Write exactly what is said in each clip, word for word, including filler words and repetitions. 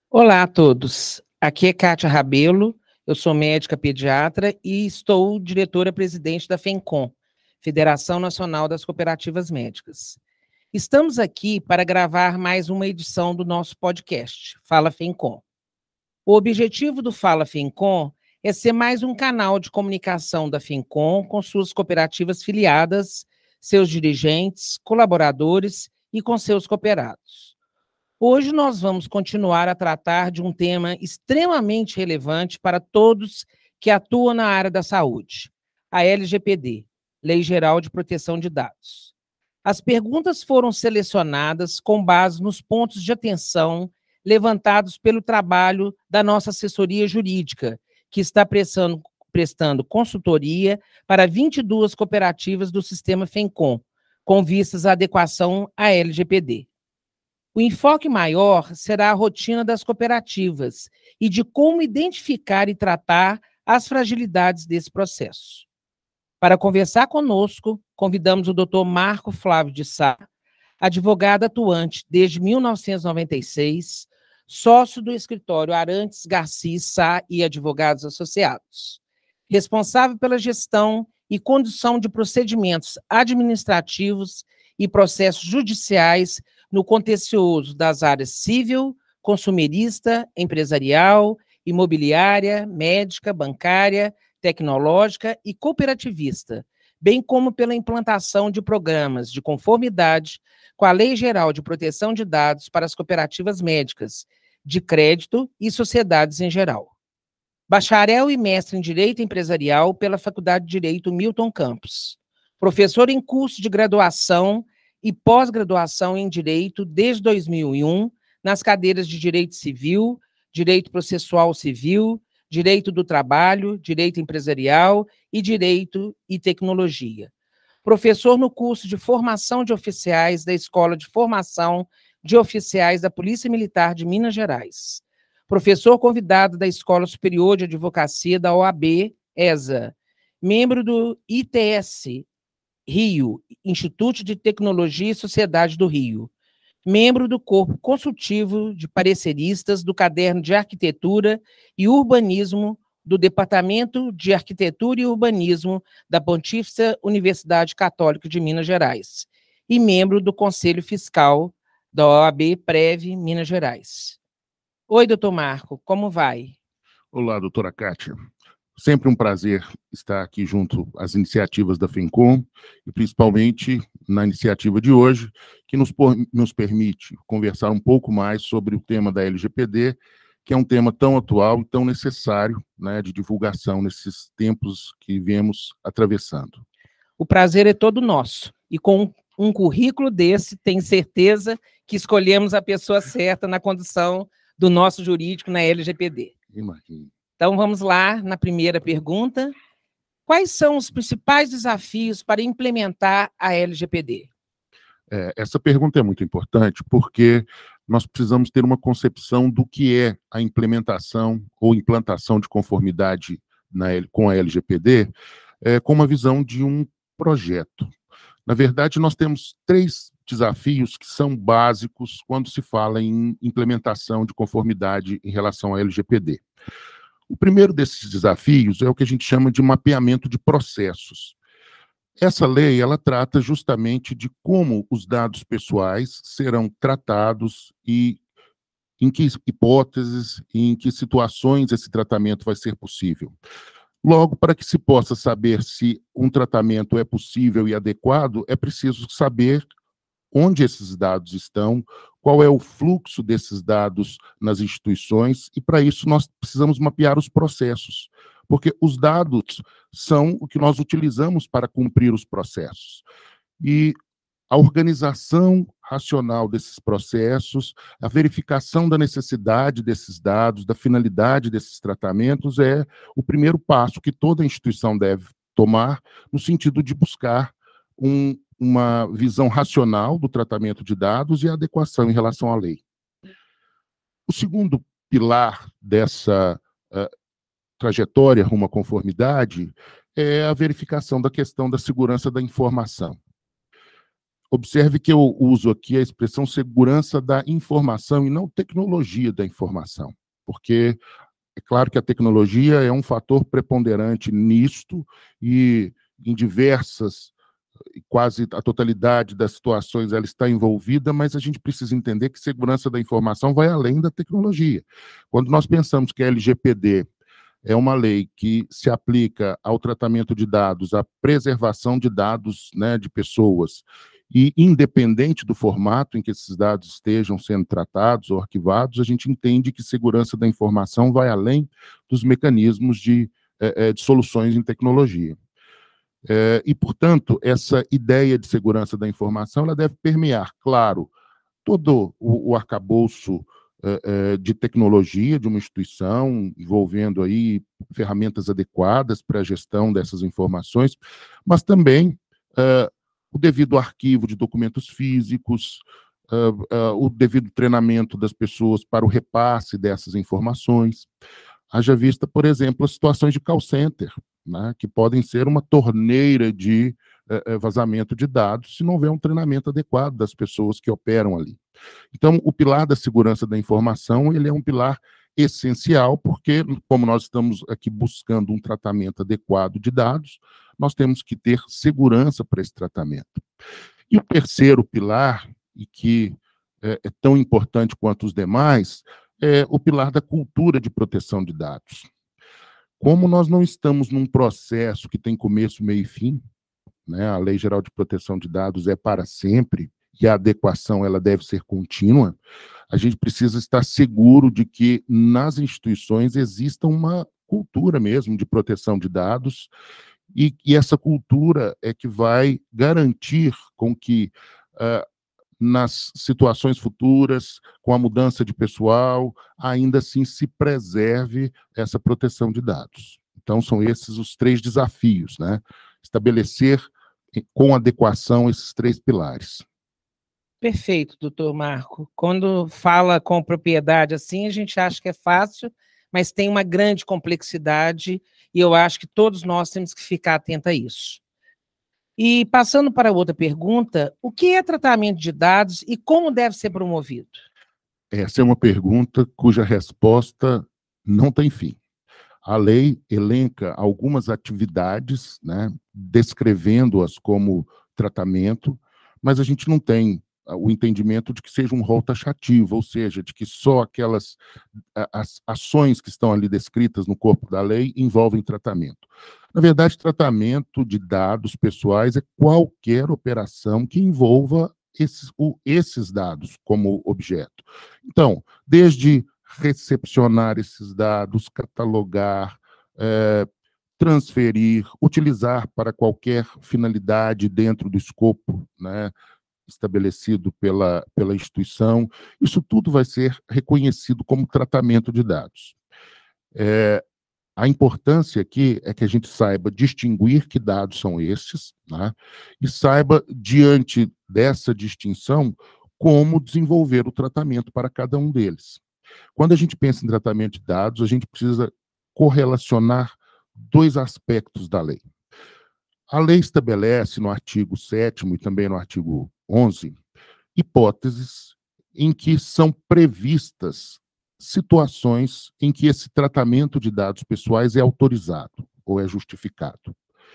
Olá a todos, aqui é Kátia Rabelo, eu sou médica pediatra e estou diretora-presidente da FENCOM, Federação Nacional das Cooperativas Médicas. Estamos aqui para gravar mais uma edição do nosso podcast, Fala FENCOM. O objetivo do Fala FENCOM é ser mais um canal de comunicação da FENCOM com suas cooperativas filiadas, seus dirigentes, colaboradores e com seus cooperados. Hoje nós vamos continuar a tratar de um tema extremamente relevante para todos que atuam na área da saúde, a L G P D, Lei Geral de Proteção de Dados. As perguntas foram selecionadas com base nos pontos de atenção levantados pelo trabalho da nossa assessoria jurídica, que está prestando, prestando consultoria para vinte e duas cooperativas do sistema FENCOM, com vistas à adequação à L G P D. O enfoque maior será a rotina das cooperativas e de como identificar e tratar as fragilidades desse processo. Para conversar conosco, convidamos o doutor Marco Flávio de Sá, advogado atuante desde mil novecentos e noventa e seis, sócio do escritório Arantes Garcia Sá e Advogados Associados, responsável pela gestão e condução de procedimentos administrativos e processos judiciais no contencioso das áreas civil, consumerista, empresarial, imobiliária, médica, bancária, tecnológica e cooperativista, bem como pela implantação de programas de conformidade com a Lei Geral de Proteção de Dados para as cooperativas médicas, de crédito e sociedades em geral. Bacharel e mestre em Direito Empresarial pela Faculdade de Direito Milton Campos. Professor em curso de graduação e pós-graduação em Direito desde dois mil e um, nas cadeiras de Direito Civil, Direito Processual Civil, Direito do Trabalho, Direito Empresarial e Direito e Tecnologia. Professor no curso de Formação de Oficiais da Escola de Formação de Oficiais da Polícia Militar de Minas Gerais. Professor convidado da Escola Superior de Advocacia da O A B, ESA. Membro do I T S Rio, Instituto de Tecnologia e Sociedade do Rio. Membro do Corpo Consultivo de Pareceristas do Caderno de Arquitetura e Urbanismo do Departamento de Arquitetura e Urbanismo da Pontífice Universidade Católica de Minas Gerais. E membro do Conselho Fiscal da O A B Prev Minas Gerais. Oi, doutor Marco, como vai? Olá, doutora Kátia. Sempre um prazer estar aqui junto às iniciativas da FENCOM, e principalmente na iniciativa de hoje, que nos, por, nos permite conversar um pouco mais sobre o tema da L G P D, que é um tema tão atual e tão necessário, né, de divulgação nesses tempos que vemos atravessando. O prazer é todo nosso, e com um currículo desse, tenho certeza que escolhemos a pessoa certa na condução do nosso jurídico na L G P D. Imagina. Então, vamos lá na primeira pergunta. Quais são os principais desafios para implementar a L G P D? É, essa pergunta é muito importante porque nós precisamos ter uma concepção do que é a implementação ou implantação de conformidade na, com a L G P D, é, com uma visão de um projeto. Na verdade, nós temos três desafios que são básicos quando se fala em implementação de conformidade em relação à L G P D. O primeiro desses desafios é o que a gente chama de mapeamento de processos. Essa lei, ela trata justamente de como os dados pessoais serão tratados e em que hipóteses e em que situações esse tratamento vai ser possível. Logo, para que se possa saber se um tratamento é possível e adequado, é preciso saber onde esses dados estão, qual é o fluxo desses dados nas instituições, e para isso nós precisamos mapear os processos, porque os dados são o que nós utilizamos para cumprir os processos. E a organização racional desses processos, a verificação da necessidade desses dados, da finalidade desses tratamentos, é o primeiro passo que toda instituição deve tomar, no sentido de buscar um uma visão racional do tratamento de dados e a adequação em relação à lei. O segundo pilar dessa uh, trajetória rumo à conformidade é a verificação da questão da segurança da informação. observe que eu uso aqui a expressão segurança da informação e não tecnologia da informação, porque é claro que a tecnologia é um fator preponderante nisto e em diversas, quase a totalidade das situações ela está envolvida, mas a gente precisa entender que segurança da informação vai além da tecnologia. Quando nós pensamos que a L G P D é uma lei que se aplica ao tratamento de dados, à preservação de dados, né, de pessoas, e independente do formato em que esses dados estejam sendo tratados ou arquivados, a gente entende que segurança da informação vai além dos mecanismos de, é, de soluções em tecnologia. É, e, portanto, essa ideia de segurança da informação ela deve permear, claro, todo o, o arcabouço é, de tecnologia de uma instituição, envolvendo aí ferramentas adequadas para a gestão dessas informações, mas também é, o devido arquivo de documentos físicos, uh, uh, o devido treinamento das pessoas para o repasse dessas informações. Haja vista, por exemplo, as situações de call center, né, que podem ser uma torneira de uh, vazamento de dados se não houver um treinamento adequado das pessoas que operam ali. Então, o pilar da segurança da informação, ele é um pilar essencial, porque, como nós estamos aqui buscando um tratamento adequado de dados, nós temos que ter segurança para esse tratamento. E o terceiro pilar, e que é, é tão importante quanto os demais, é o pilar da cultura de proteção de dados. Como nós não estamos num processo que tem começo, meio e fim, né, a Lei Geral de Proteção de Dados é para sempre, e a adequação ela deve ser contínua, a gente precisa estar seguro de que nas instituições exista uma cultura mesmo de proteção de dados, e, e essa cultura é que vai garantir com que, uh, nas situações futuras, com a mudança de pessoal, ainda assim se preserve essa proteção de dados. Então, são esses os três desafios, né? Estabelecer com adequação esses três pilares. Perfeito, doutor Marco. Quando fala com propriedade assim, a gente acha que é fácil, mas tem uma grande complexidade e eu acho que todos nós temos que ficar atentos a isso. E passando para outra pergunta, o que é tratamento de dados e como deve ser promovido? Essa é uma pergunta cuja resposta não tem fim. A lei elenca algumas atividades, né, descrevendo-as como tratamento, mas a gente não tem o entendimento de que seja um rol taxativo, ou seja, de que só aquelas as ações que estão ali descritas no corpo da lei envolvem tratamento. Na verdade, tratamento de dados pessoais é qualquer operação que envolva esses, o, esses dados como objeto. Então, desde recepcionar esses dados, catalogar, é, transferir, utilizar para qualquer finalidade dentro do escopo, né, estabelecido pela, pela instituição, isso tudo vai ser reconhecido como tratamento de dados. É, a importância aqui é que a gente saiba distinguir que dados são estes, né, e saiba, diante dessa distinção, como desenvolver o tratamento para cada um deles. Quando a gente pensa em tratamento de dados, a gente precisa correlacionar dois aspectos da lei. A lei estabelece no artigo sétimo e também no artigo onze hipóteses em que são previstas situações em que esse tratamento de dados pessoais é autorizado ou é justificado.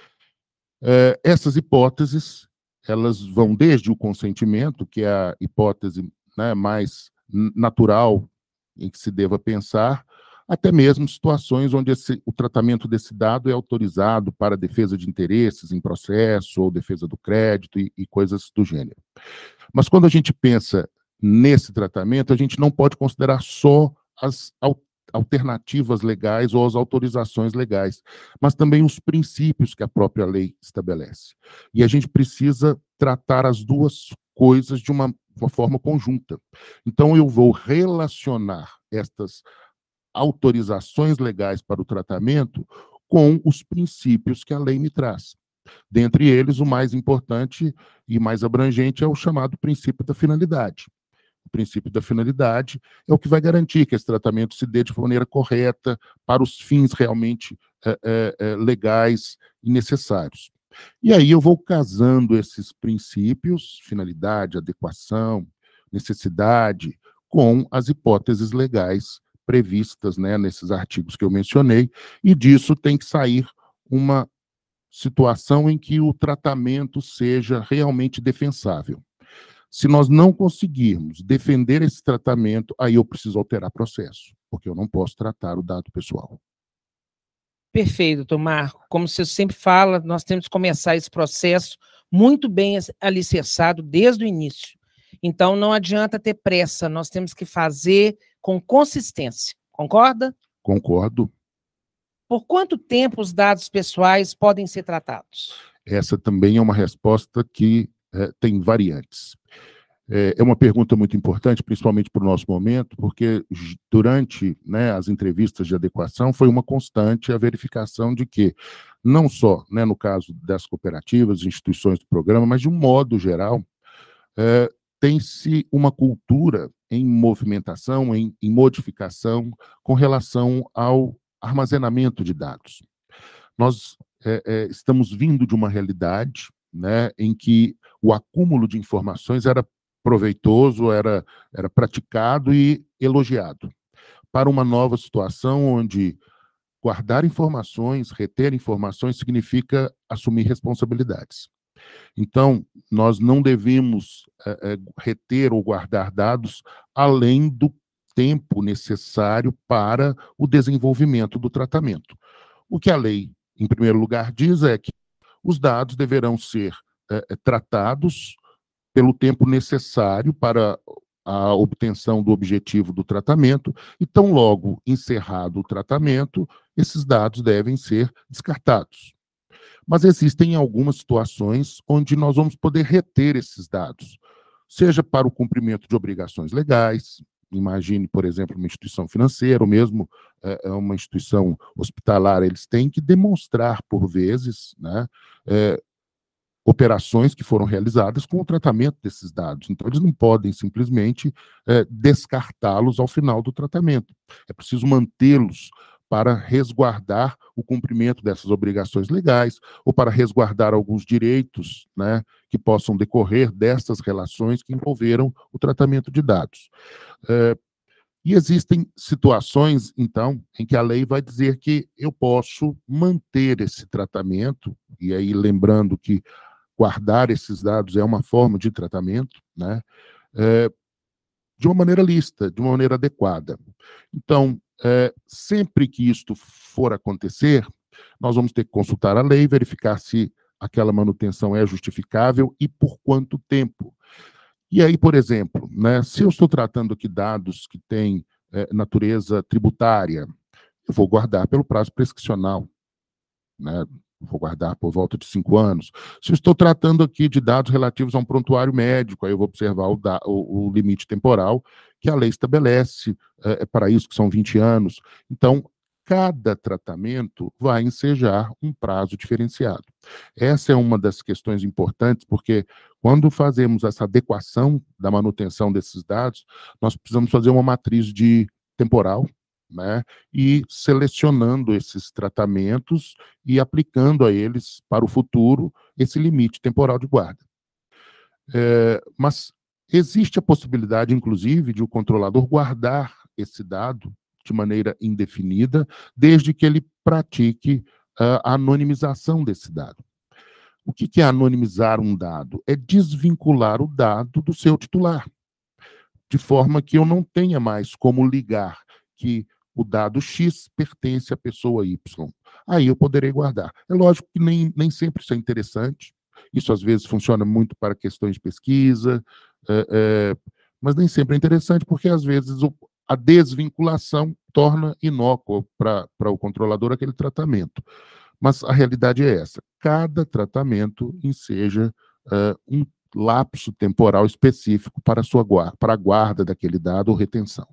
É, essas hipóteses, elas vão desde o consentimento, que é a hipótese, né, mais natural em que se deva pensar, até mesmo situações onde esse, o tratamento desse dado é autorizado para defesa de interesses em processo ou defesa do crédito e, e coisas do gênero. Mas quando a gente pensa nesse tratamento, a gente não pode considerar só as alternativas legais ou as autorizações legais, mas também os princípios que a própria lei estabelece. E a gente precisa tratar as duas coisas de uma, uma forma conjunta. Então, eu vou relacionar estas autorizações legais para o tratamento com os princípios que a lei me traz. Dentre eles, o mais importante e mais abrangente é o chamado princípio da finalidade. O princípio da finalidade é o que vai garantir que esse tratamento se dê de maneira correta para os fins realmente é, é, legais e necessários. E aí eu vou casando esses princípios, finalidade, adequação, necessidade, com as hipóteses legais previstas, né, nesses artigos que eu mencionei, e disso tem que sair uma situação em que o tratamento seja realmente defensável. Se nós não conseguirmos defender esse tratamento, aí eu preciso alterar processo, porque eu não posso tratar o dado pessoal. Perfeito, doutor Marco. Como você sempre fala, nós temos que começar esse processo muito bem alicerçado desde o início. Então, não adianta ter pressa, nós temos que fazer com consistência. Concorda? Concordo. Por quanto tempo os dados pessoais podem ser tratados? Essa também é uma resposta que é, tem variantes. É, é uma pergunta muito importante, principalmente para o nosso momento, porque durante, né, as entrevistas de adequação foi uma constante a verificação de que, não só, né, no caso das cooperativas, instituições do programa, mas de um modo geral, é, tem-se uma cultura em movimentação, em, em modificação, com relação ao armazenamento de dados. Nós é, é, estamos vindo de uma realidade, né, em que o acúmulo de informações era proveitoso, era, era praticado e elogiado, para uma nova situação onde guardar informações, reter informações, significa assumir responsabilidades. Então, nós não devemos é, é, reter ou guardar dados além do tempo necessário para o desenvolvimento do tratamento. O que a lei, em primeiro lugar, diz é que os dados deverão ser é, tratados pelo tempo necessário para a obtenção do objetivo do tratamento, e tão logo encerrado o tratamento, esses dados devem ser descartados. Mas existem algumas situações onde nós vamos poder reter esses dados, seja para o cumprimento de obrigações legais, imagine, por exemplo, uma instituição financeira, ou mesmo é, uma instituição hospitalar, eles têm que demonstrar, por vezes, né, é, operações que foram realizadas com o tratamento desses dados. Então, eles não podem simplesmente é, descartá-los ao final do tratamento. É preciso mantê-los para resguardar o cumprimento dessas obrigações legais ou para resguardar alguns direitos, né, que possam decorrer dessas relações que envolveram o tratamento de dados. É, e existem situações, então, em que a lei vai dizer que eu posso manter esse tratamento, e aí lembrando que guardar esses dados é uma forma de tratamento, né, é, de uma maneira lícita, de uma maneira adequada. Então, é, sempre que isto for acontecer, nós vamos ter que consultar a lei, verificar se aquela manutenção é justificável e por quanto tempo. E aí, por exemplo, né, se eu estou tratando aqui dados que têm é, natureza tributária, eu vou guardar pelo prazo prescricional, né? Vou guardar por volta de cinco anos. Se eu estou tratando aqui de dados relativos a um prontuário médico, aí eu vou observar o, da, o, o limite temporal que a lei estabelece é, para isso, que são vinte anos. Então, cada tratamento vai ensejar um prazo diferenciado. Essa é uma das questões importantes, porque quando fazemos essa adequação da manutenção desses dados, nós precisamos fazer uma matriz de temporal, né, e selecionando esses tratamentos e aplicando a eles, para o futuro, esse limite temporal de guarda. É, mas existe a possibilidade, inclusive, de o controlador guardar esse dado de maneira indefinida, desde que ele pratique a anonimização desse dado. O que é anonimizar um dado? É desvincular o dado do seu titular, de forma que eu não tenha mais como ligar que o dado X pertence à pessoa Y. Aí eu poderei guardar. É lógico que nem, nem sempre isso é interessante. Isso, às vezes, funciona muito para questões de pesquisa, é, é, mas nem sempre é interessante, porque, às vezes, o, a desvinculação torna inócuo para o controlador aquele tratamento. Mas a realidade é essa. Cada tratamento enseja uh, um lapso temporal específico para a sua guarda, para a guarda daquele dado ou retenção.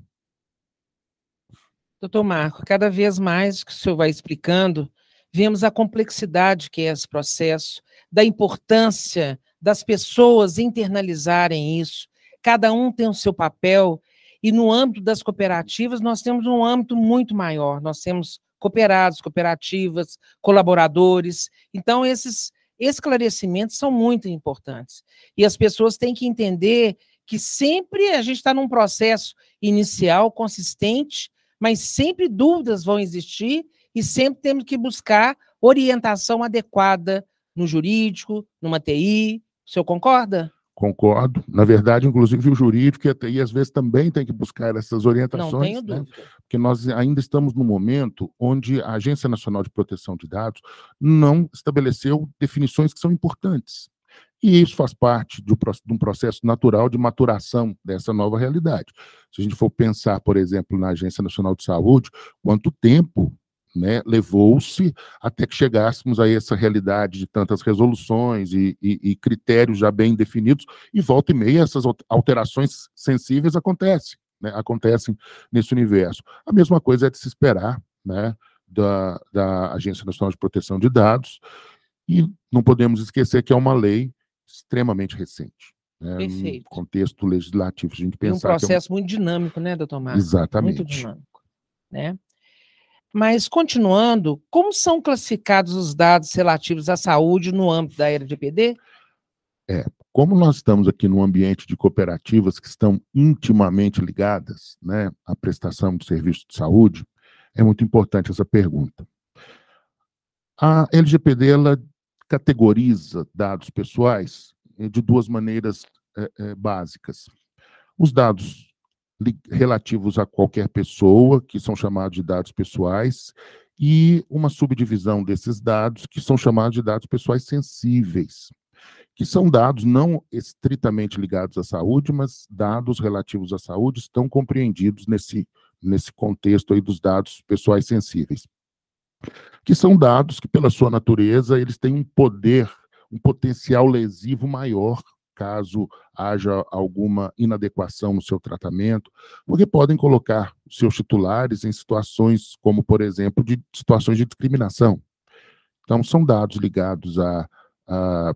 Doutor Marco, cada vez mais que o senhor vai explicando, vemos a complexidade que é esse processo, da importância das pessoas internalizarem isso. Cada um tem o seu papel, e no âmbito das cooperativas nós temos um âmbito muito maior. Nós temos cooperados, cooperativas, colaboradores. Então, esses, esclarecimentos são muito importantes. E as pessoas têm que entender que sempre a gente está num processo inicial, consistente, mas sempre dúvidas vão existir e sempre temos que buscar orientação adequada no jurídico, numa T I. O senhor concorda? Concordo. Na verdade, inclusive, o jurídico e a T I, às vezes, também tem que buscar essas orientações. Não tenho né? dúvida. Porque nós ainda estamos num momento onde a Agência Nacional de Proteção de Dados não estabeleceu definições que são importantes. E isso faz parte de um processo natural de maturação dessa nova realidade. Se a gente for pensar, por exemplo, na Agência Nacional de Saúde, quanto tempo né, levou-se até que chegássemos a essa realidade de tantas resoluções e, e, e critérios já bem definidos, e volta e meia essas alterações sensíveis acontecem, né, acontecem nesse universo. A mesma coisa é de se esperar né, da, da Agência Nacional de Proteção de Dados, e não podemos esquecer que é uma lei extremamente recente. Né, Perfeito. no contexto legislativo, se a gente pensar... E um processo que é um... muito dinâmico, né, doutor Marco? Exatamente. Muito dinâmico, né? Mas, continuando, como são classificados os dados relativos à saúde no âmbito da L G P D? É, como nós estamos aqui num ambiente de cooperativas que estão intimamente ligadas né, à prestação de serviços de saúde, é muito importante essa pergunta. A L G P D, ela categoriza dados pessoais de duas maneiras é, é, básicas. Os dados relativos a qualquer pessoa, que são chamados de dados pessoais, e uma subdivisão desses dados, que são chamados de dados pessoais sensíveis, que são dados não estritamente ligados à saúde, mas dados relativos à saúde estão compreendidos nesse, nesse contexto aí dos dados pessoais sensíveis, que são dados que, pela sua natureza, eles têm um poder, um potencial lesivo maior, caso haja alguma inadequação no seu tratamento, porque podem colocar seus titulares em situações como, por exemplo, de situações de discriminação. Então, são dados ligados à, à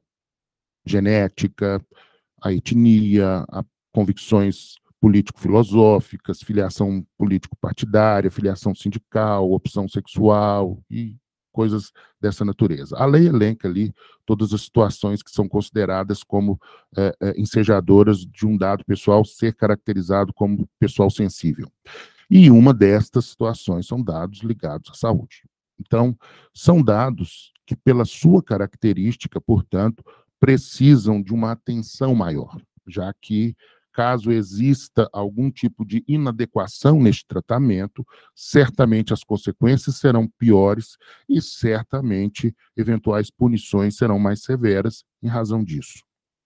genética, à etnia, a convicções político-filosóficas, filiação político-partidária, filiação sindical, opção sexual e coisas dessa natureza. A lei elenca ali todas as situações que são consideradas como é, é, ensejadoras de um dado pessoal ser caracterizado como pessoal sensível. E uma destas situações são dados ligados à saúde. Então, são dados que, pela sua característica, portanto, precisam de uma atenção maior, já que, caso exista algum tipo de inadequação neste tratamento, certamente as consequências serão piores e certamente eventuais punições serão mais severas em razão disso.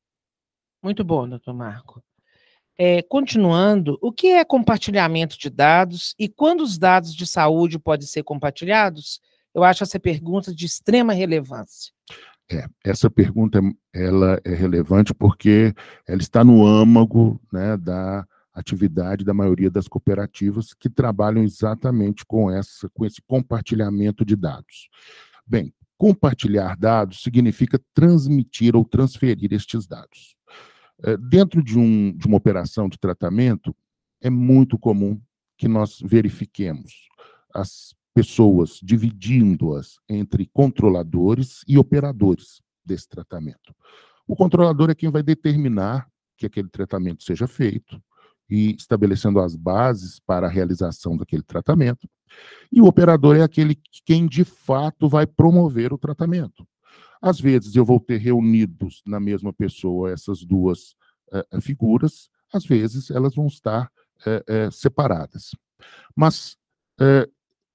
Muito bom, doutor Marco. É, continuando, o que é compartilhamento de dados e quando os dados de saúde podem ser compartilhados? Eu acho essa pergunta de extrema relevância. É, essa pergunta ela é relevante porque ela está no âmago né, da atividade da maioria das cooperativas que trabalham exatamente com, essa, com esse compartilhamento de dados. Bem, compartilhar dados significa transmitir ou transferir estes dados. É, dentro de, um, de uma operação de tratamento, é muito comum que nós verifiquemos as pessoas dividindo-as entre controladores e operadores desse tratamento. O controlador é quem vai determinar que aquele tratamento seja feito e estabelecendo as bases para a realização daquele tratamento. E o operador é aquele quem, de fato, vai promover o tratamento. Às vezes, eu vou ter reunidos na mesma pessoa essas duas uh, figuras, às vezes, elas vão estar uh, uh, separadas. Mas uh,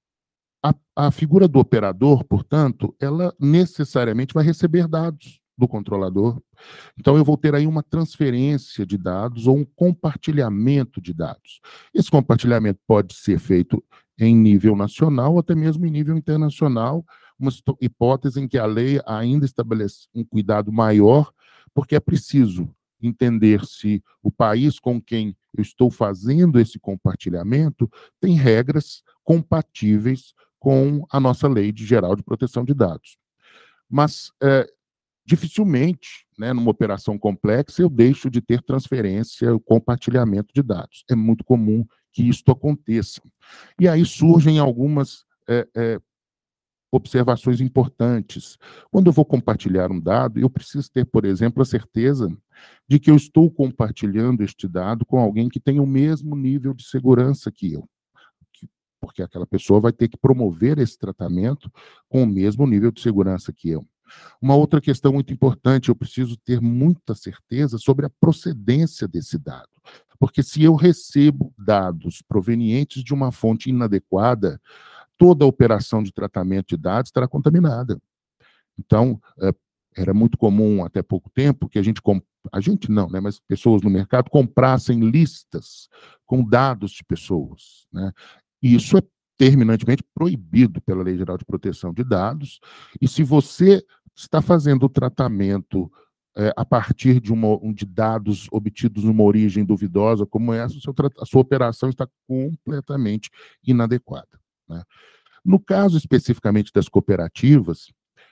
A, a figura do operador, portanto, ela necessariamente vai receber dados do controlador. Então, eu vou ter aí uma transferência de dados ou um compartilhamento de dados. Esse compartilhamento pode ser feito em nível nacional ou até mesmo em nível internacional, uma hipótese em que a lei ainda estabelece um cuidado maior, porque é preciso entender se o país com quem eu estou fazendo esse compartilhamento tem regras compatíveis com a nossa Lei de Geral de Proteção de Dados. Mas, é, dificilmente, né, numa operação complexa, eu deixo de ter transferência, compartilhamento de dados. É muito comum que isso aconteça. E aí surgem algumas é, é, observações importantes. Quando eu vou compartilhar um dado, eu preciso ter, por exemplo, a certeza de que eu estou compartilhando este dado com alguém que tem o mesmo nível de segurança que eu, porque aquela pessoa vai ter que promover esse tratamento com o mesmo nível de segurança que eu. Uma outra questão muito importante, eu preciso ter muita certeza sobre a procedência desse dado, porque se eu recebo dados provenientes de uma fonte inadequada, toda a operação de tratamento de dados estará contaminada. Então, é, era muito comum até pouco tempo que a gente, a gente não, né, mas pessoas no mercado comprassem listas com dados de pessoas, né? E isso é terminantemente proibido pela Lei Geral de Proteção de Dados, e se você está fazendo o tratamento é, a partir de, uma, de dados obtidos numa origem duvidosa como essa, seu, a sua operação está completamente inadequada, né? No caso especificamente das cooperativas,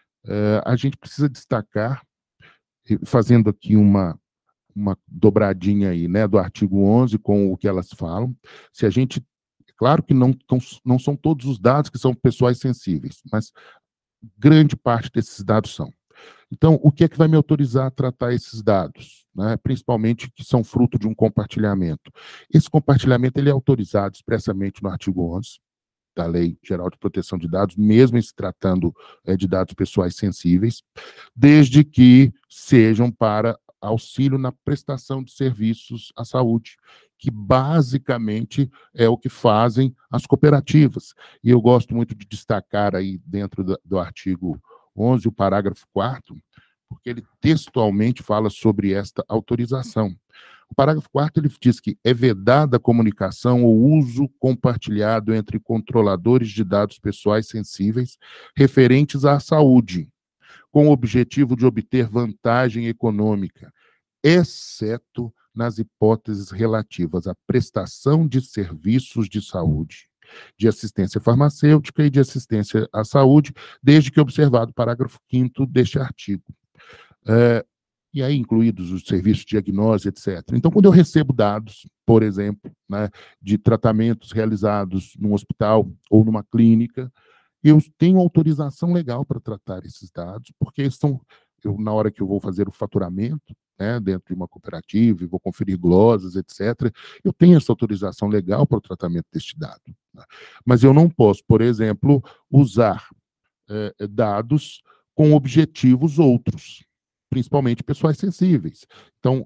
é, a gente precisa destacar, fazendo aqui uma, uma dobradinha aí, né, do artigo onze com o que elas falam, se a gente, claro que não, não são todos os dados que são pessoais sensíveis, mas grande parte desses dados são. Então, o que é que vai me autorizar a tratar esses dados, né? Principalmente que são fruto de um compartilhamento? Esse compartilhamento ele é autorizado expressamente no artigo onze da Lei Geral de Proteção de Dados, mesmo em se tratando é, de dados pessoais sensíveis, desde que sejam para auxílio na prestação de serviços à saúde, que basicamente é o que fazem as cooperativas. E eu gosto muito de destacar aí dentro do, do artigo onze, o parágrafo quarto, porque ele textualmente fala sobre esta autorização. O parágrafo quarto ele diz que é vedada a comunicação ou uso compartilhado entre controladores de dados pessoais sensíveis referentes à saúde, com o objetivo de obter vantagem econômica, exceto nas hipóteses relativas à prestação de serviços de saúde, de assistência farmacêutica e de assistência à saúde, desde que observado o parágrafo quinto deste artigo. É, e aí incluídos os serviços de diagnose, etcétera. Então, quando eu recebo dados, por exemplo, né, de tratamentos realizados num hospital ou numa clínica, eu tenho autorização legal para tratar esses dados, porque são, eu, na hora que eu vou fazer o faturamento, né, dentro de uma cooperativa, e vou conferir glosas, etcétera, eu tenho essa autorização legal para o tratamento deste dado, né? Mas eu não posso, por exemplo, usar é, dados com objetivos outros, principalmente pessoais sensíveis. Então,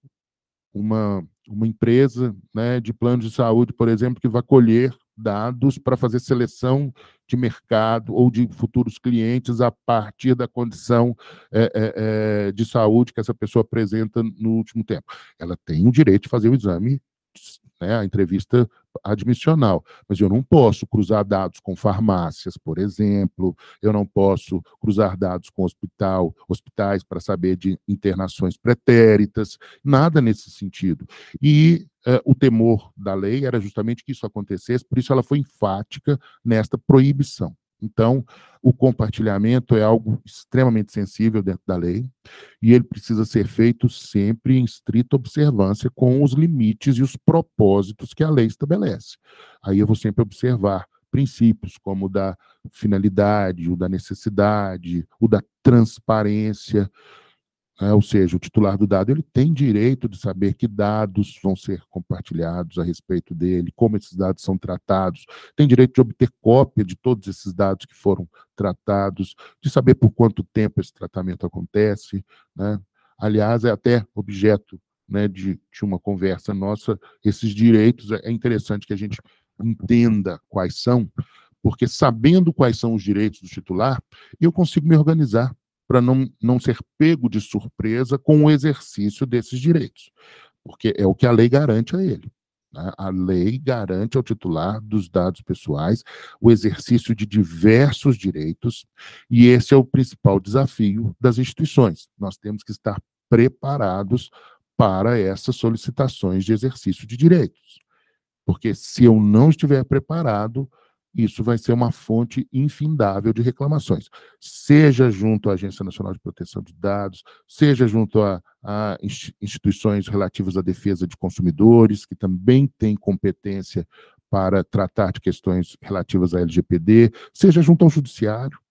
uma, uma empresa, né, de plano de saúde, por exemplo, que vai colher dados para fazer seleção de mercado ou de futuros clientes a partir da condição é, é, de saúde que essa pessoa apresenta no último tempo. Ela tem o direito de fazer o exame, né, a entrevista admissional, mas eu não posso cruzar dados com farmácias, por exemplo, eu não posso cruzar dados com hospital, hospitais para saber de internações pretéritas, nada nesse sentido. E uh, o temor da lei era justamente que isso acontecesse, por isso ela foi enfática nesta proibição. Então, o compartilhamento é algo extremamente sensível dentro da lei e ele precisa ser feito sempre em estrita observância com os limites e os propósitos que a lei estabelece. Aí eu vou sempre observar princípios como o da finalidade, o da necessidade, o da transparência, né? Ou seja, o titular do dado ele tem direito de saber que dados vão ser compartilhados a respeito dele, como esses dados são tratados, tem direito de obter cópia de todos esses dados que foram tratados, de saber por quanto tempo esse tratamento acontece, né? Aliás, é até objeto, né, de, de uma conversa nossa, esses direitos, é interessante que a gente entenda quais são, porque sabendo quais são os direitos do titular, eu consigo me organizar para não, não ser pego de surpresa com o exercício desses direitos, porque é o que a lei garante a ele, né? A lei garante ao titular dos dados pessoais o exercício de diversos direitos, e esse é o principal desafio das instituições. Nós temos que estar preparados para essas solicitações de exercício de direitos, porque se eu não estiver preparado, isso vai ser uma fonte infindável de reclamações, seja junto à Agência Nacional de Proteção de Dados, seja junto a, a instituições relativas à defesa de consumidores, que também têm competência para tratar de questões relativas à L G P D, seja junto ao Judiciário,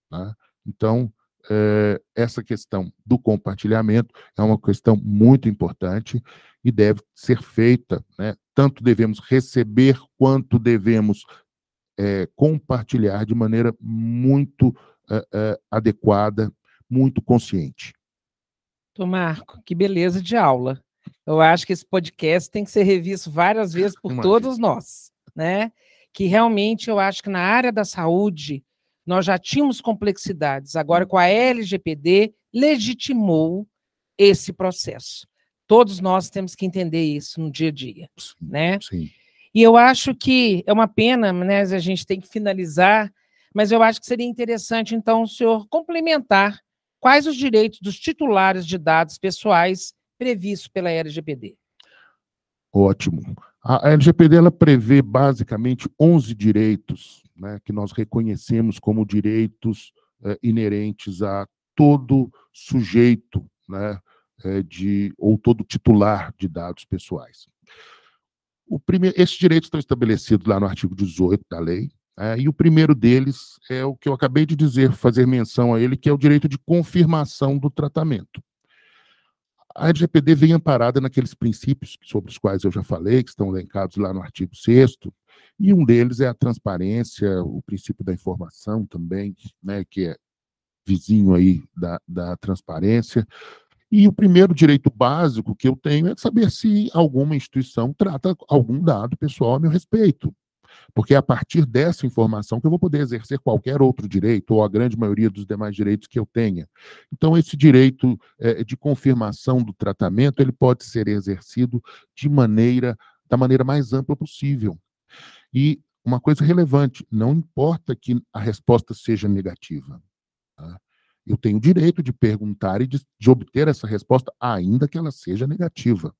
Tá? Então, é, essa questão do compartilhamento é uma questão muito importante e deve ser feita, né? Tanto devemos receber quanto devemos é, compartilhar de maneira muito é, é, adequada, muito consciente. Ô, Marco, que beleza de aula. Eu acho que esse podcast tem que ser revisto várias vezes por Imagina. todos nós, né? Que realmente eu acho que na área da saúde nós já tínhamos complexidades. Agora, com a L G P D, legitimou esse processo. Todos nós temos que entender isso no dia a dia, Sim, né? sim. E eu acho que é uma pena, né? A gente tem que finalizar, mas eu acho que seria interessante, então, o senhor complementar quais os direitos dos titulares de dados pessoais previstos pela L G P D. Ótimo. A L G P D ela prevê basicamente onze direitos, né, que nós reconhecemos como direitos eh, inerentes a todo sujeito, né, eh, de, ou todo titular de dados pessoais. O primeiro, esses direitos estão estabelecidos lá no artigo dezoito da lei, né, e o primeiro deles é o que eu acabei de dizer, fazer menção a ele, que é o direito de confirmação do tratamento. A L G P D vem amparada naqueles princípios sobre os quais eu já falei, que estão elencados lá no artigo sexto, e um deles é a transparência, o princípio da informação também, né, que é vizinho aí da, da transparência. E o primeiro direito básico que eu tenho é saber se alguma instituição trata algum dado pessoal a meu respeito. Porque é a partir dessa informação que eu vou poder exercer qualquer outro direito, ou a grande maioria dos demais direitos que eu tenha. Então, esse direito é, de confirmação do tratamento, ele pode ser exercido de maneira, da maneira mais ampla possível. E uma coisa relevante, não importa que a resposta seja negativa. Tá? Eu tenho o direito de perguntar e de, de obter essa resposta, ainda que ela seja negativa.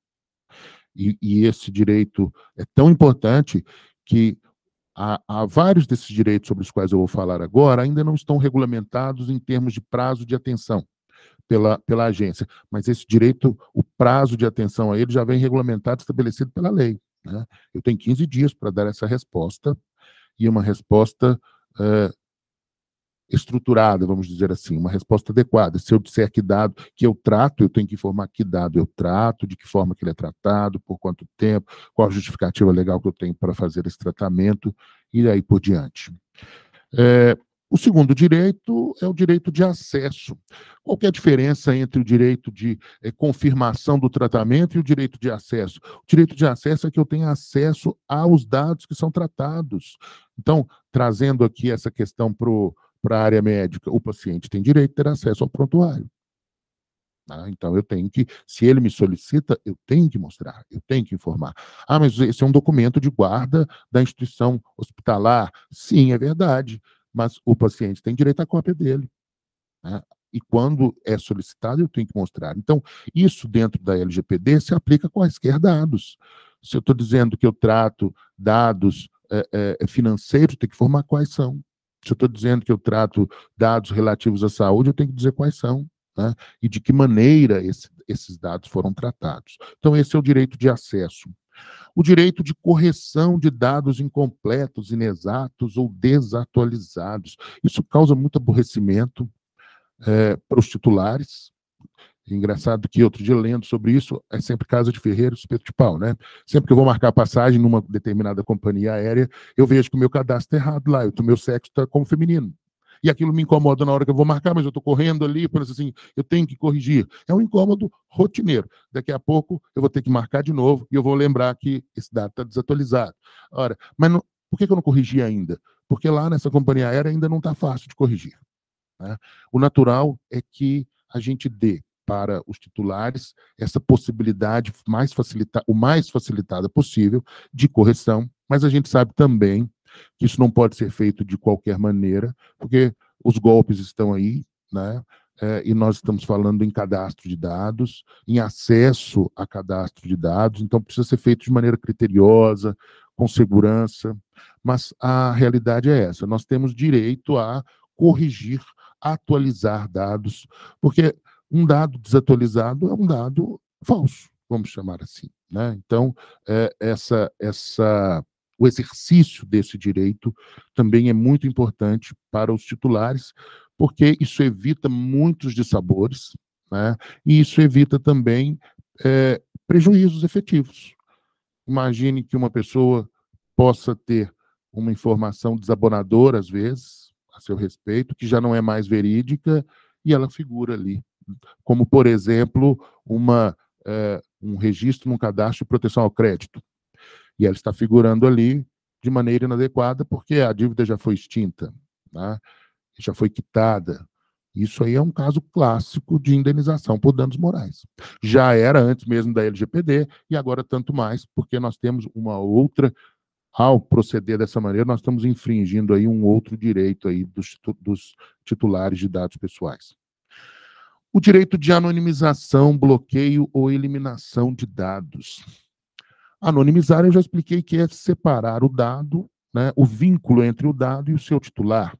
E, e esse direito é tão importante que Há, há vários desses direitos sobre os quais eu vou falar agora ainda não estão regulamentados em termos de prazo de atenção pela, pela agência, mas esse direito, o prazo de atenção a ele já vem regulamentado, estabelecido pela lei. Né? Eu tenho quinze dias para dar essa resposta, e uma resposta é, estruturada, vamos dizer assim, uma resposta adequada. Se eu disser que dado que eu trato, eu tenho que informar que dado eu trato, de que forma que ele é tratado, por quanto tempo, qual a justificativa legal que eu tenho para fazer esse tratamento, e aí por diante. É, o segundo direito é o direito de acesso. Qual que é a diferença entre o direito de é, confirmação do tratamento e o direito de acesso? O direito de acesso é que eu tenho acesso aos dados que são tratados. Então, trazendo aqui essa questão para a área médica, o paciente tem direito a ter acesso ao prontuário. Ah, então, eu tenho que, se ele me solicita, eu tenho que mostrar, eu tenho que informar. Ah, mas esse é um documento de guarda da instituição hospitalar. Sim, é verdade, mas o paciente tem direito à cópia dele. Né? E quando é solicitado, eu tenho que mostrar. Então, isso dentro da L G P D se aplica a quaisquer dados. Se eu estou dizendo que eu trato dados é, é, financeiros, eu tenho que informar quais são. Se eu estou dizendo que eu trato dados relativos à saúde, eu tenho que dizer quais são. Né? E de que maneira esse, esses dados foram tratados. Então, esse é o direito de acesso. O direito de correção de dados incompletos, inexatos ou desatualizados. Isso causa muito aborrecimento é, para os titulares. Engraçado que outro dia, lendo sobre isso, é sempre casa de ferreiro, espeto de pau, né? Sempre que eu vou marcar passagem numa determinada companhia aérea, eu vejo que o meu cadastro está errado lá, o meu sexo está como feminino. E aquilo me incomoda na hora que eu vou marcar, mas eu estou correndo ali, penso assim, eu tenho que corrigir. É um incômodo rotineiro. Daqui a pouco eu vou ter que marcar de novo e eu vou lembrar que esse dado está desatualizado. Ora, mas não, por que eu não corrigi ainda? Porque lá nessa companhia aérea ainda não está fácil de corrigir. Né? O natural é que a gente dê para os titulares essa possibilidade mais facilita, o mais facilitada possível de correção, mas a gente sabe também que isso não pode ser feito de qualquer maneira, porque os golpes estão aí, né? É, e nós estamos falando em cadastro de dados, em acesso a cadastro de dados, então precisa ser feito de maneira criteriosa, com segurança, mas a realidade é essa, nós temos direito a corrigir, atualizar dados, porque um dado desatualizado é um dado falso, vamos chamar assim. Né? Então, é, essa, essa, o exercício desse direito também é muito importante para os titulares, porque isso evita muitos dissabores, né? E isso evita também é, prejuízos efetivos. Imagine que uma pessoa possa ter uma informação desabonadora, às vezes, a seu respeito, que já não é mais verídica, e ela figura ali. Como, por exemplo, uma, é, um registro num cadastro de proteção ao crédito. E ela está figurando ali de maneira inadequada porque a dívida já foi extinta, né? Já foi quitada. Isso aí é um caso clássico de indenização por danos morais. Já era antes mesmo da L G P D e agora tanto mais, porque nós temos uma outra, ao proceder dessa maneira, nós estamos infringindo aí um outro direito aí dos, dos titulares de dados pessoais. O direito de anonimização, bloqueio ou eliminação de dados. Anonimizar, eu já expliquei que é separar o dado, né, o vínculo entre o dado e o seu titular.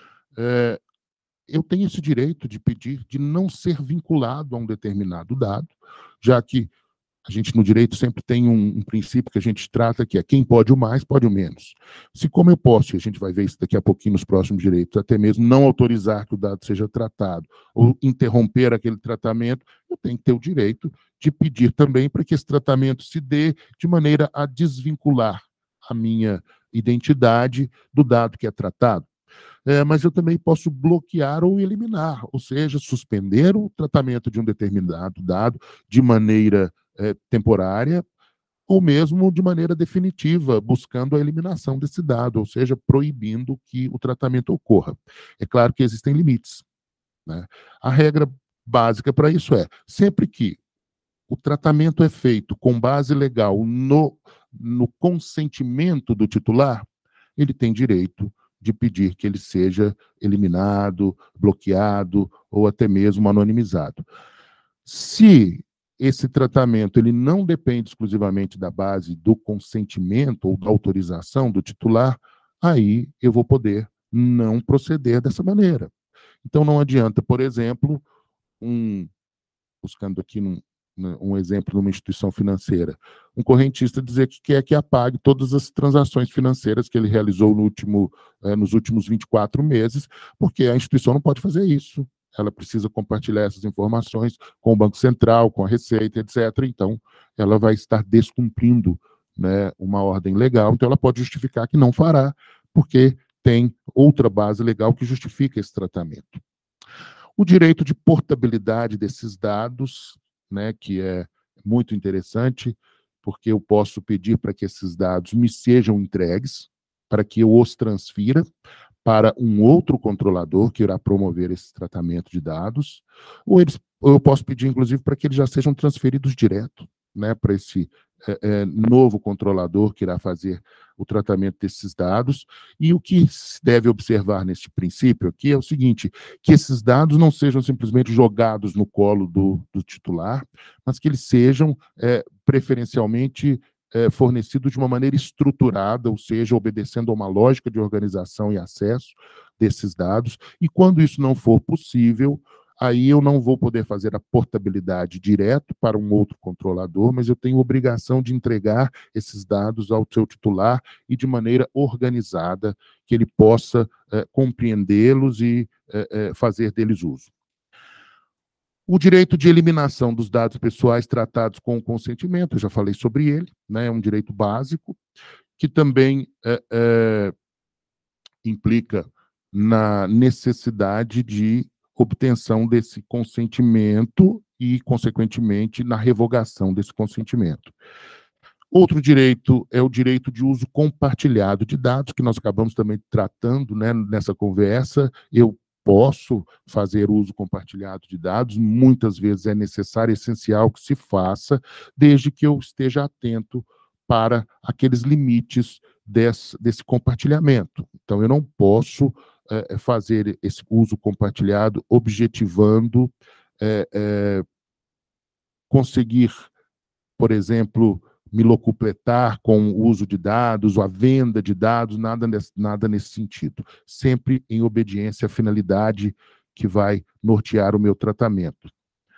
É, eu tenho esse direito de pedir de não ser vinculado a um determinado dado, já que a gente no direito sempre tem um, um princípio que a gente trata, que é quem pode o mais, pode o menos. Se como eu posso, e a gente vai ver isso daqui a pouquinho nos próximos direitos, até mesmo não autorizar que o dado seja tratado, ou interromper aquele tratamento, eu tenho que ter o direito de pedir também para que esse tratamento se dê de maneira a desvincular a minha identidade do dado que é tratado. É, mas eu também posso bloquear ou eliminar, ou seja, suspender o tratamento de um determinado dado de maneira é, temporária ou mesmo de maneira definitiva, buscando a eliminação desse dado, ou seja, proibindo que o tratamento ocorra. É claro que existem limites, né? A regra básica para isso é, sempre que o tratamento é feito com base legal no, no consentimento do titular, ele tem direito de pedir que ele seja eliminado, bloqueado ou até mesmo anonimizado. Se esse tratamento ele não depende exclusivamente da base do consentimento ou da autorização do titular, aí eu vou poder não proceder dessa maneira. Então não adianta, por exemplo, um, buscando aqui num, um exemplo numa instituição financeira, um correntista dizer que quer que apague todas as transações financeiras que ele realizou no último, eh, nos últimos vinte e quatro meses, porque a instituição não pode fazer isso. Ela precisa compartilhar essas informações com o Banco Central, com a Receita, etcétera. Então, ela vai estar descumprindo, né, uma ordem legal, então ela pode justificar que não fará, porque tem outra base legal que justifica esse tratamento. O direito de portabilidade desses dados, né, que é muito interessante, porque eu posso pedir para que esses dados me sejam entregues, para que eu os transfira para um outro controlador que irá promover esse tratamento de dados, ou, eles, ou eu posso pedir, inclusive, para que eles já sejam transferidos direto, né, para esse é, é, novo controlador que irá fazer o tratamento desses dados. E o que se deve observar nesse princípio aqui é o seguinte, que esses dados não sejam simplesmente jogados no colo do, do titular, mas que eles sejam é, preferencialmente é, fornecidos de uma maneira estruturada, ou seja, obedecendo a uma lógica de organização e acesso desses dados. E quando isso não for possível, aí eu não vou poder fazer a portabilidade direto para um outro controlador, mas eu tenho obrigação de entregar esses dados ao seu titular e de maneira organizada, que ele possa é, compreendê-los e é, é, fazer deles uso. O direito de eliminação dos dados pessoais tratados com o consentimento, eu já falei sobre ele, né, é um direito básico, que também é, é, implica na necessidade de obtenção desse consentimento e, consequentemente, na revogação desse consentimento. Outro direito é o direito de uso compartilhado de dados, que nós acabamos também tratando, né, nessa conversa. Eu posso fazer uso compartilhado de dados, muitas vezes é necessário, é essencial que se faça, desde que eu esteja atento para aqueles limites desse, desse compartilhamento. Então, eu não posso é, fazer esse uso compartilhado objetivando é, é, conseguir, por exemplo, me locupletar com o uso de dados, ou a venda de dados, nada nesse, nada nesse sentido. Sempre em obediência à finalidade que vai nortear o meu tratamento.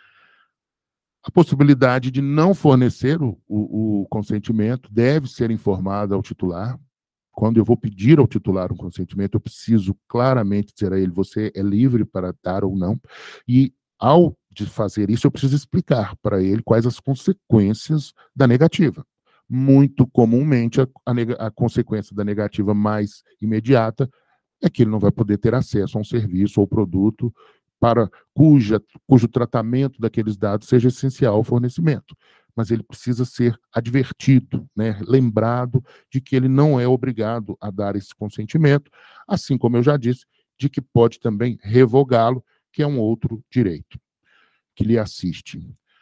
A possibilidade de não fornecer o, o, o consentimento deve ser informada ao titular, quando eu vou pedir ao titular um consentimento, eu preciso claramente dizer a ele, você é livre para dar ou não, e ao de fazer isso, eu preciso explicar para ele quais as consequências da negativa. Muito comumente, a, a, a consequência da negativa mais imediata é que ele não vai poder ter acesso a um serviço ou produto para cuja, cujo tratamento daqueles dados seja essencial ao fornecimento. Mas ele precisa ser advertido, né, lembrado de que ele não é obrigado a dar esse consentimento, assim como eu já disse, de que pode também revogá-lo, que é um outro direito que lhe assiste.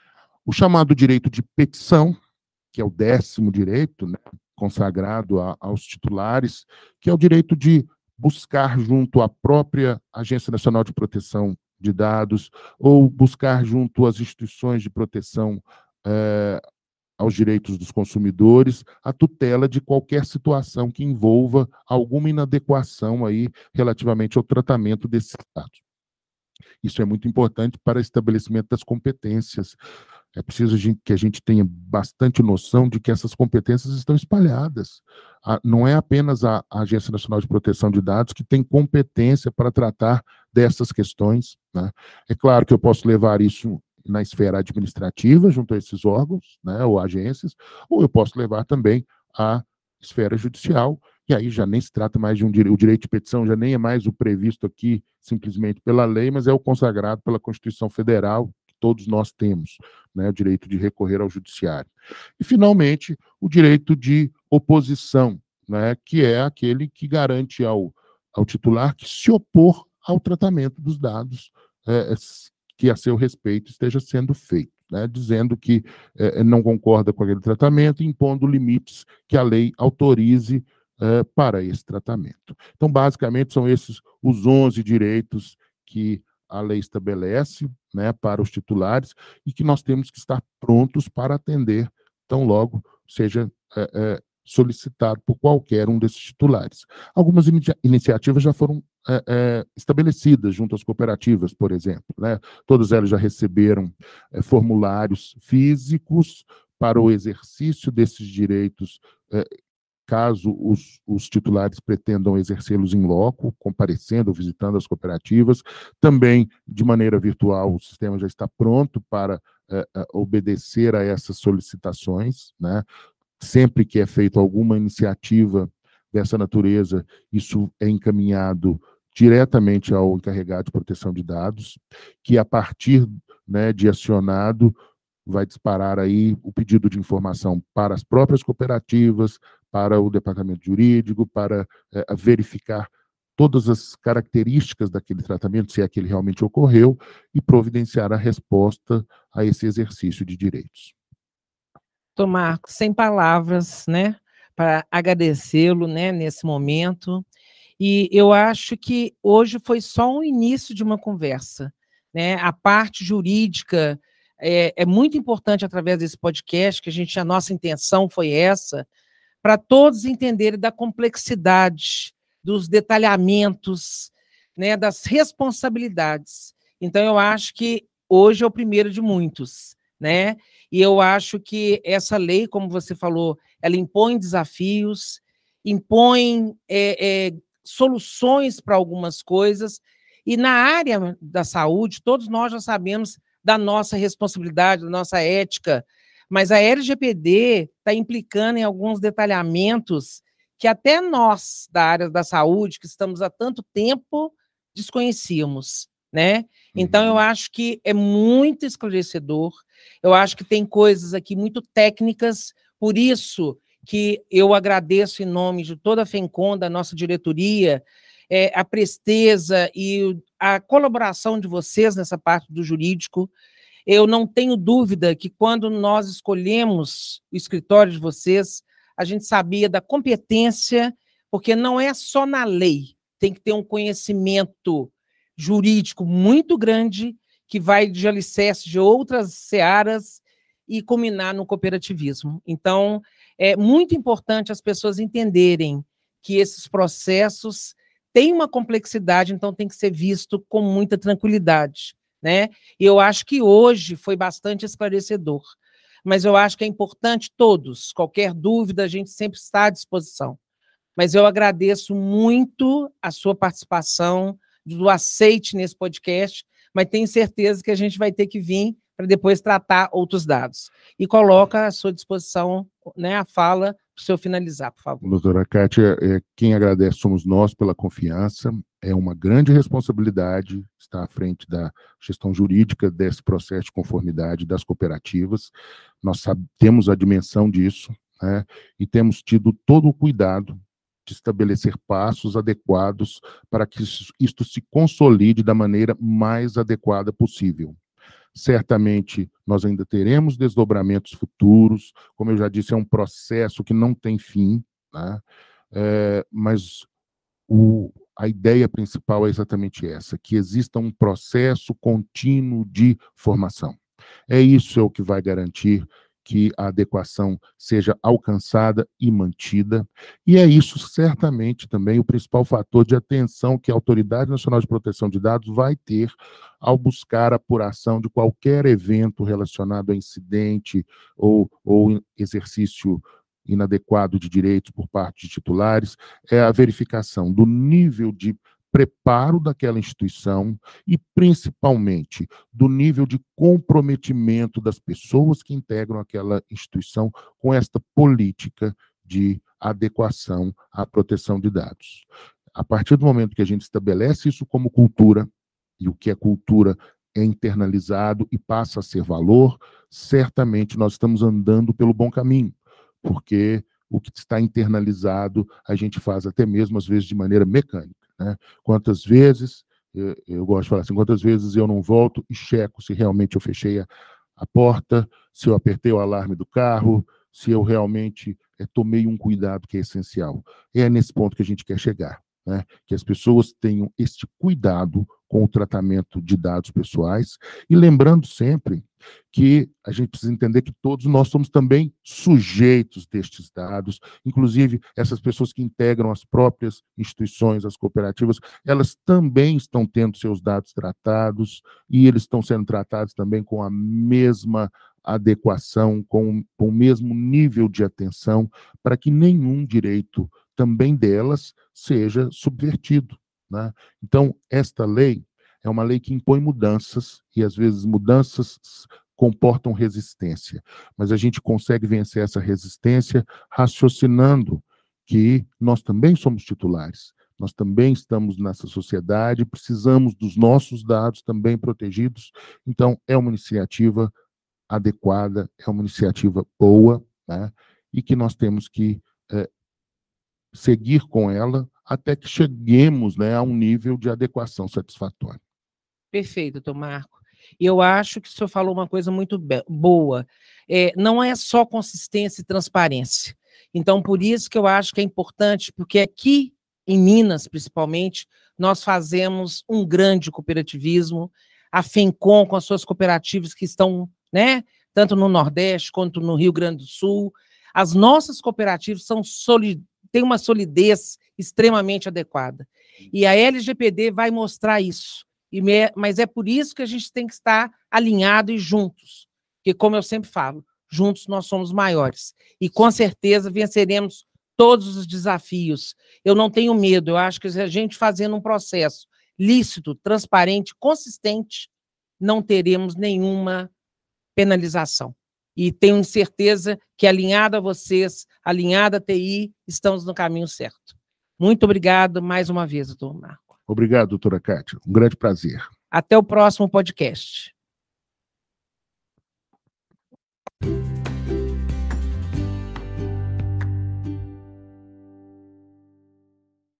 O chamado direito de petição, que é o décimo direito, né, consagrado a, aos titulares, que é o direito de buscar junto à própria Agência Nacional de Proteção de Dados ou buscar junto às instituições de proteção eh, aos direitos dos consumidores a tutela de qualquer situação que envolva alguma inadequação aí relativamente ao tratamento desses dados. Isso é muito importante para o estabelecimento das competências. É preciso que a gente tenha bastante noção de que essas competências estão espalhadas. Não é apenas a Agência Nacional de Proteção de Dados que tem competência para tratar dessas questões, né? É claro que eu posso levar isso na esfera administrativa, junto a esses órgãos, né, ou agências, ou eu posso levar também à esfera judicial, e aí já nem se trata mais de um direito, o direito de petição já nem é mais o previsto aqui simplesmente pela lei, mas é o consagrado pela Constituição Federal, que todos nós temos, né, o direito de recorrer ao judiciário. E, finalmente, o direito de oposição, né, que é aquele que garante ao, ao titular que se opor ao tratamento dos dados é, que a seu respeito esteja sendo feito, né, dizendo que é, não concorda com aquele tratamento, impondo limites que a lei autorize é, para esse tratamento. Então, basicamente, são esses os onze direitos que a lei estabelece, né, para os titulares e que nós temos que estar prontos para atender tão logo seja é, é, solicitado por qualquer um desses titulares. Algumas in iniciativas já foram é, é, estabelecidas junto às cooperativas, por exemplo, né? Todas elas já receberam é, formulários físicos para o exercício desses direitos, é, caso os, os titulares pretendam exercê-los em loco, comparecendo ou visitando as cooperativas. Também, de maneira virtual, o sistema já está pronto para é, obedecer a essas solicitações, né? Sempre que é feita alguma iniciativa dessa natureza, isso é encaminhado diretamente ao encarregado de proteção de dados, que a partir, né, de acionado, vai disparar aí o pedido de informação para as próprias cooperativas, para o departamento jurídico, para é, verificar todas as características daquele tratamento, se é que ele realmente ocorreu, e providenciar a resposta a esse exercício de direitos. Doutor Marcos, sem palavras, né, para agradecê-lo, né, nesse momento. E eu acho que hoje foi só um início de uma conversa, né? A parte jurídica é, é muito importante através desse podcast, que a gente, a nossa intenção foi essa, para todos entenderem da complexidade, dos detalhamentos, né, das responsabilidades. Então, eu acho que hoje é o primeiro de muitos, né? E eu acho que essa lei, como você falou, ela impõe desafios, impõe é, é, soluções para algumas coisas, e na área da saúde, todos nós já sabemos da nossa responsabilidade, da nossa ética, mas a L G P D está implicando em alguns detalhamentos que até nós, da área da saúde, que estamos há tanto tempo, desconhecíamos, né? Então, eu acho que é muito esclarecedor, eu acho que tem coisas aqui muito técnicas, por isso que eu agradeço em nome de toda a FENCOM, da nossa diretoria, é, a presteza e a colaboração de vocês nessa parte do jurídico. Eu não tenho dúvida que quando nós escolhemos o escritório de vocês, a gente sabia da competência, porque não é só na lei, tem que ter um conhecimento jurídico muito grande, que vai de alicerce de outras searas e culminar no cooperativismo. Então, é muito importante as pessoas entenderem que esses processos têm uma complexidade, então tem que ser visto com muita tranquilidade, né? E eu acho que hoje foi bastante esclarecedor, mas eu acho que é importante todos, qualquer dúvida, a gente sempre está à disposição. mas eu agradeço muito a sua participação, do aceite nesse podcast, mas tenho certeza que a gente vai ter que vir para depois tratar outros dados. E coloca à sua disposição, né, a fala para o senhor finalizar, por favor. Doutora Kátia, é, quem agradece somos nós pela confiança. É uma grande responsabilidade estar à frente da gestão jurídica desse processo de conformidade das cooperativas. Nós sabe, temos a dimensão disso, né, e temos tido todo o cuidado de estabelecer passos adequados para que isto se consolide da maneira mais adequada possível. Certamente, nós ainda teremos desdobramentos futuros, como eu já disse, é um processo que não tem fim, né? É, mas o, a ideia principal é exatamente essa, que exista um processo contínuo de formação. É isso é o que vai garantir que a adequação seja alcançada e mantida, e é isso certamente também o principal fator de atenção que a Autoridade Nacional de Proteção de Dados vai ter ao buscar a apuração de qualquer evento relacionado a incidente ou, ou exercício inadequado de direitos por parte de titulares, é a verificação do nível de preparo daquela instituição e, principalmente, do nível de comprometimento das pessoas que integram aquela instituição com esta política de adequação à proteção de dados. A partir do momento que a gente estabelece isso como cultura, e o que é cultura é internalizado e passa a ser valor, certamente nós estamos andando pelo bom caminho, porque o que está internalizado a gente faz até mesmo, às vezes, de maneira mecânica. Né? Quantas vezes, eu, eu gosto de falar assim, quantas vezes eu não volto e checo se realmente eu fechei a, a porta, se eu apertei o alarme do carro, se eu realmente é, tomei um cuidado que é essencial. É nesse ponto que a gente quer chegar, né? Que as pessoas tenham este cuidado com o tratamento de dados pessoais, e lembrando sempre que a gente precisa entender que todos nós somos também sujeitos destes dados, inclusive essas pessoas que integram as próprias instituições, as cooperativas, elas também estão tendo seus dados tratados, e eles estão sendo tratados também com a mesma adequação, com, com o mesmo nível de atenção, para que nenhum direito também delas seja subvertido. Né? Então, esta lei é uma lei que impõe mudanças, e às vezes mudanças comportam resistência, mas a gente consegue vencer essa resistência raciocinando que nós também somos titulares, nós também estamos nessa sociedade, precisamos dos nossos dados também protegidos. Então, é uma iniciativa adequada, é uma iniciativa boa, né? E que nós temos que é, seguir com ela até que cheguemos, né, a um nível de adequação satisfatório. Perfeito, doutor Marco. E eu acho que o senhor falou uma coisa muito boa. É, não é só consistência e transparência. Então, por isso que eu acho que é importante, porque aqui em Minas, principalmente, nós fazemos um grande cooperativismo, a FENCOM com as suas cooperativas que estão, né, tanto no Nordeste quanto no Rio Grande do Sul. As nossas cooperativas são soli- têm uma solidez extremamente adequada. E a L G P D vai mostrar isso. E me, mas é por isso que a gente tem que estar alinhado e juntos. Porque, como eu sempre falo, juntos nós somos maiores. E, com certeza, venceremos todos os desafios. Eu não tenho medo. Eu acho que se a gente fazendo um processo lícito, transparente, consistente, não teremos nenhuma penalização. E tenho certeza que, alinhado a vocês, alinhado a T I, estamos no caminho certo. Muito obrigado mais uma vez, doutor Marco. Obrigado, doutora Kátia. Um grande prazer. Até o próximo podcast.